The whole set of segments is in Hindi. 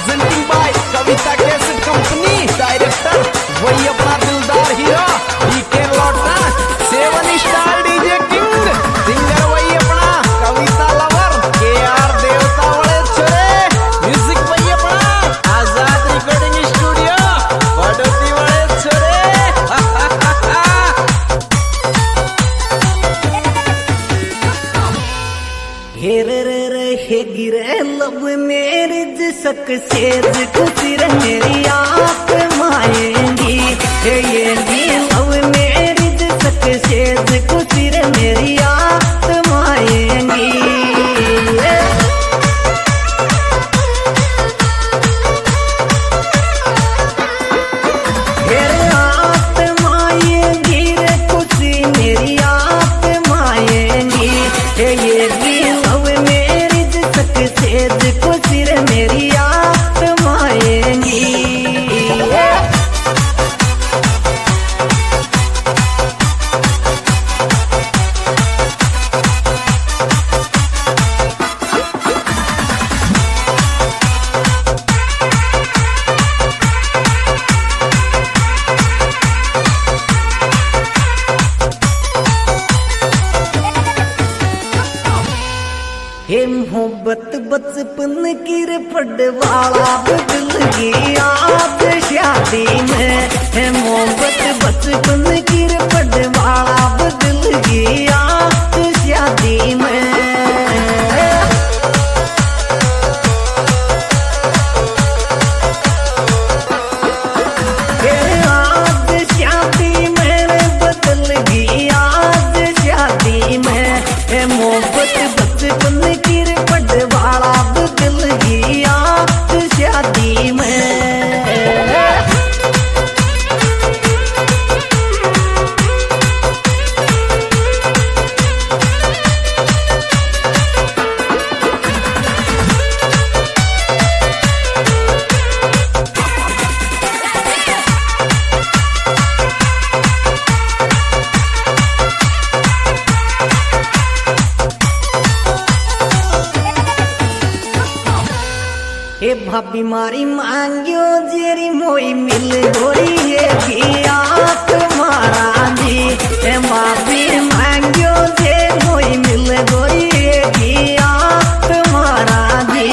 Presenting by Kavita cassette company. Director वही अपना दिलदार हीरो डीके लौटा। 7 स्टार डीजे किंग। सिंगर वही अपना कविता लवर केआर देवता वाले छोरे। म्यूजिक वही अपना आजाद रिकॉर्डिंग स्टूडियो बड़ोती वाले छोरे। हे गिरे लब मेरी जिसक सेज खुशी मेरी आप माएंगी। ये लब मेरी जिसक सेज खुशी मेरी आप माएंगी। आप माएंगी रे खुशी मेरी आप माएंगी। ये सेज को सिर मेरी आप माएंगी। हे मोहब्बत बचपन की रे पड़वाला बदल गई आज शादी में। हे मोहब्बत बचपन की रे पड़वाला बदल गई आज शादी में। आज शादी में बदल गई आज शादी में। हे मोहब्बत बचपन की रे पड़वाला बदल गई आज शादी में। हे भाभी मारी मांगियो जेरी मोई मिल गोरी ये भी आप मारा जी। हे भाभी मांगियो जे मोई मिल गोरी ये भी आप मारा जी।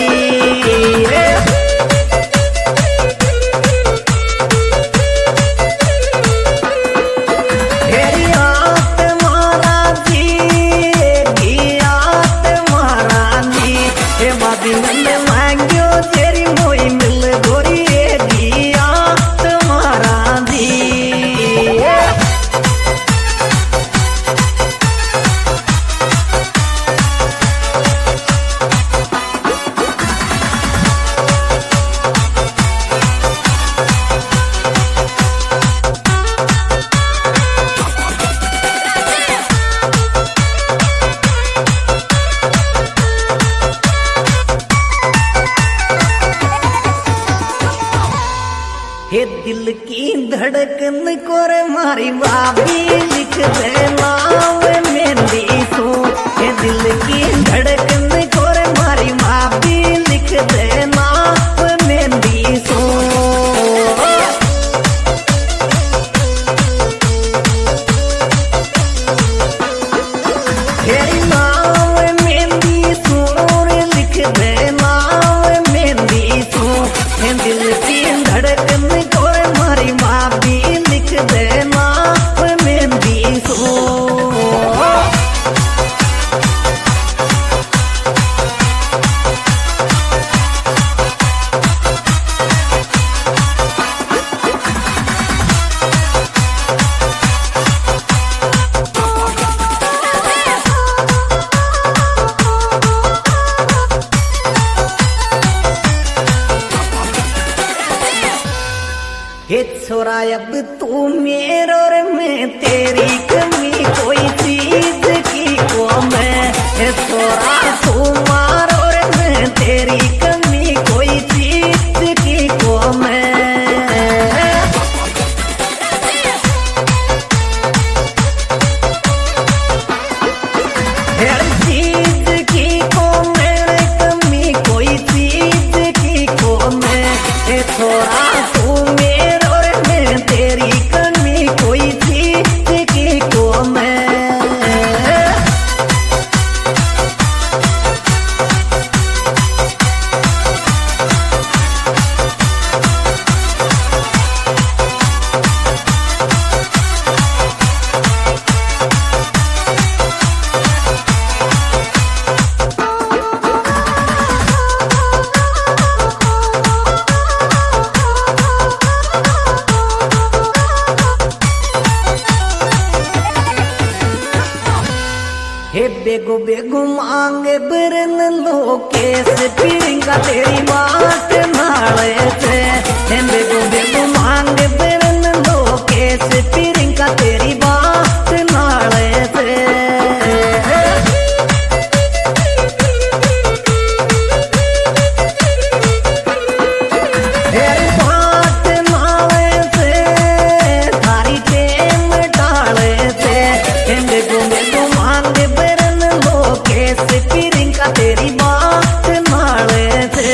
हेरी आप मारा जी भी आप मारा जी। हे भाभी मैंने मांगियो तेरी मोई मिल गोरी ये दिया तुम्हारा दी। हे दिल की धड़कन को रे मारी भाभी लिख दे नाम मेहंदी सो। हे दिल की धड़कन को रे मारी भाभी लिख दे नाम मेहंदी सो। हे नाम मेहंदी सो रे लिख दे नाम मेहंदी सो। हे दिल की धड़कन मारी भाभी लिख देना मेहंदी सो। हे छोरा अब तू मेरा और मैं तेरी कमी कोई चीज की को मैं। हे छोरा तू मारो और मैं तेरी कमी कोई चीज की को मैं। हर चीज की को मैं कमी कोई चीज की को मैं। बेगो बेगो मांगे बरन लोकेश पिरिंगा तेरी बात नाले से बेगो बेगो मांगे बरन लोकेश पिरिंगा तेरी बात नाले से तेरी बात नाले से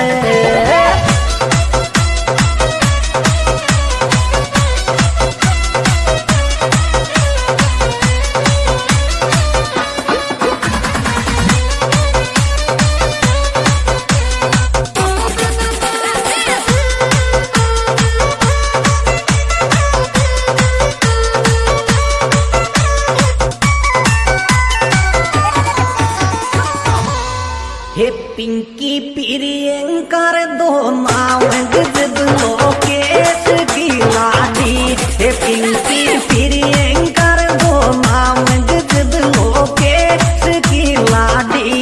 हे पिंकी प्रियंकर दो नाम गजब लोकेश की लाडी हे पिंकी प्रियंकर दो नाम गजब लोकेश की लाडी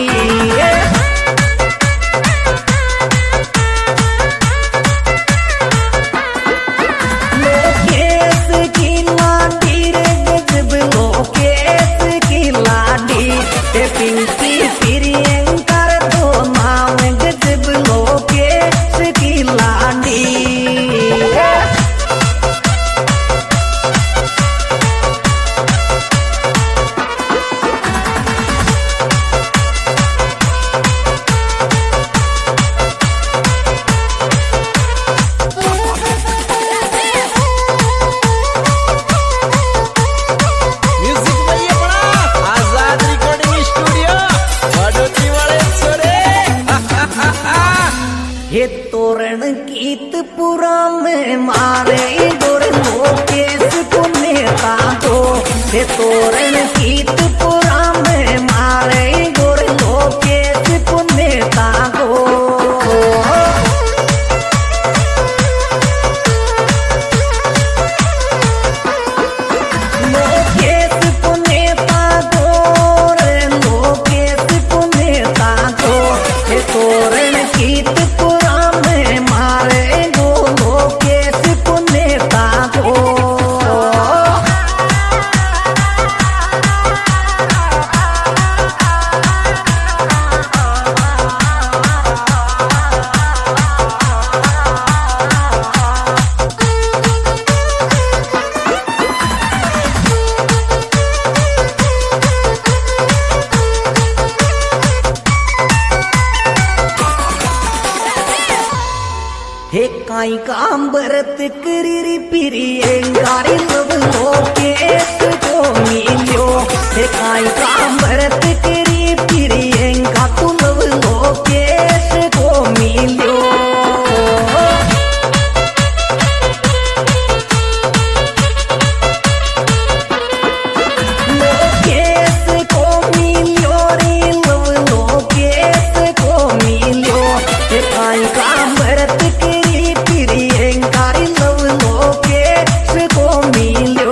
लोकेश की लाडी रे गजब लोकेश की लाडी हे पिंकी प्रियंकर दो नाम गजब लोकेश की लाडी म्यूजिक भाई अपना आजाद रिकॉर्डिंग स्टूडियो बड़ोती वाले छोरे हे तोरण कीतपुरा में मारे गोर लोकेश को नेता दो हे तोरण कीतपुरा में मारे गोर लोकेश को नेता दो लोकेश को नेता दो रे लोकेश को नेता दो हे तोरण कीतपुरा में मारे गो लोकेश को नेता दो हे काई काम बरत करी प्रियंकारी लव लोकेश को मिलियो हे काई काम बरत करी प्रियंका तू लव लोकेश को मिलियो लोकेश को मिलियो रे लव लोकेश को मिलियो हे काई काम बरत प्रियंकारी लव लोकेश को मिलियो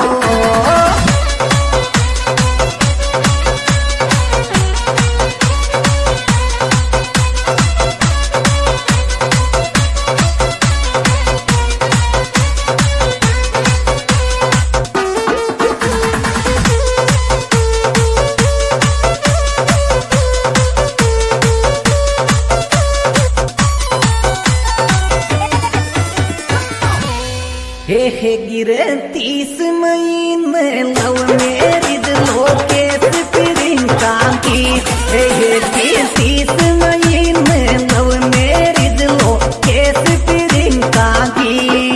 हे गिरे 30 मई में लव मेरिज लोकेश प्रियंका की हे 30 मई में लव मेरिज लोकेश प्रियंका की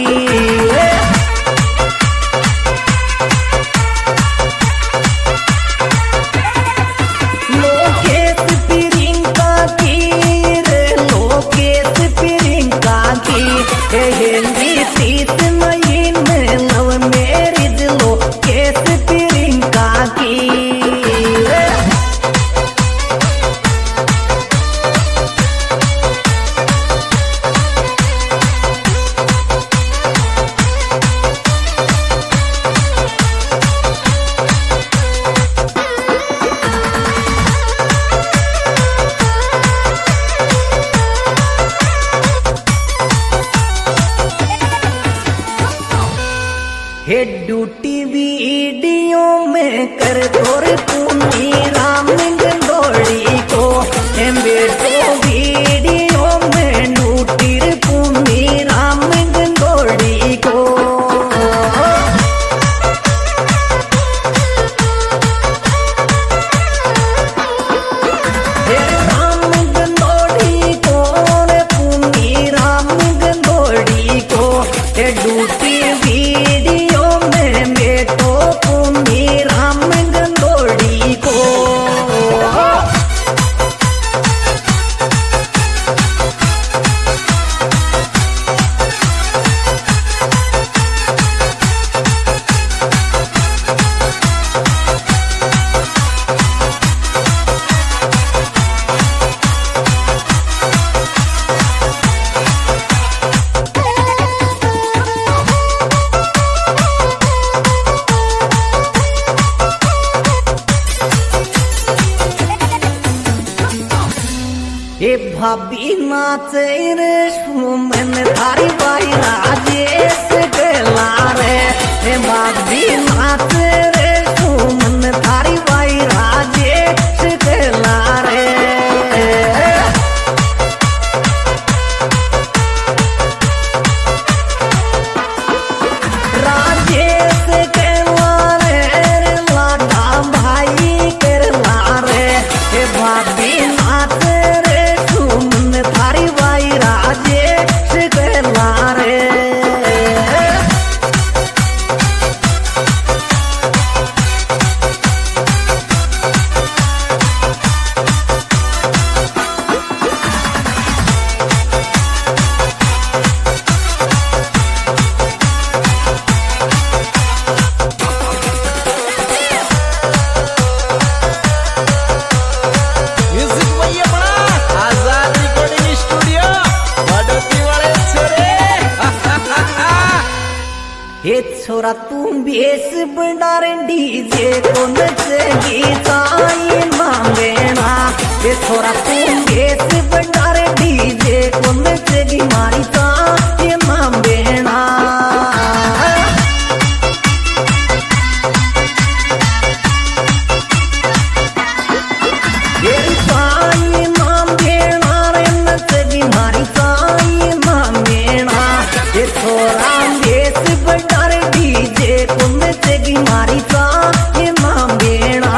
लोकेश प्रियंका की रे लोकेश प्रियंका की हे 30 मई में लव मेरिज लोकेश प्रियंका की हे ड्यूटी वीडियो में कर तोर पूनी राम गंदोड़ी को हे बेटो वीडियो में ड्यूटी पूनी राम गंदोड़ी को ड्यूटी वीडियो में बेटो पूनी राम गंदोड़ी को ए भाभी नाचे रे सुमन थारी बाई राजेश गला रे ए भाभी नाचे रे सुमन थारी बाई राजेश गला रे राजेश गला रे लाडा भाई करला रे ए भाभी नाचे थारी बाई राजेश गला रे हे छोरा तू बेस बंडार डीजे को नचगी ताई मांगेना हे छोरा तू बेस बंडार डीजे को नचगी मारी ताई मांगेना हे ताई मांगेना रे नचगी मारी ताई मांगेना हे छोरा की मारी का ये मांगेना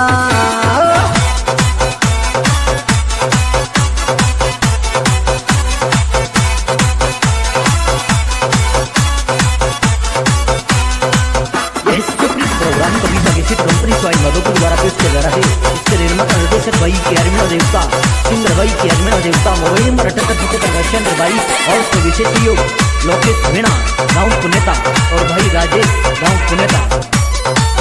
प्रोग्राम कविता किसी कंपनी स्वाई मधुपुर द्वारा पेश किया जा रहा है। इसके निर्माता निर्देशक भाई के अरविंद देवता, सिंगर भाई के अरविंद देवता, मोबाइल नंबर 78 भाई और उसके विशेष सहयोग लोकेश मीणा गाँव पुनेता और भाई राजेश गाँव पुनेता।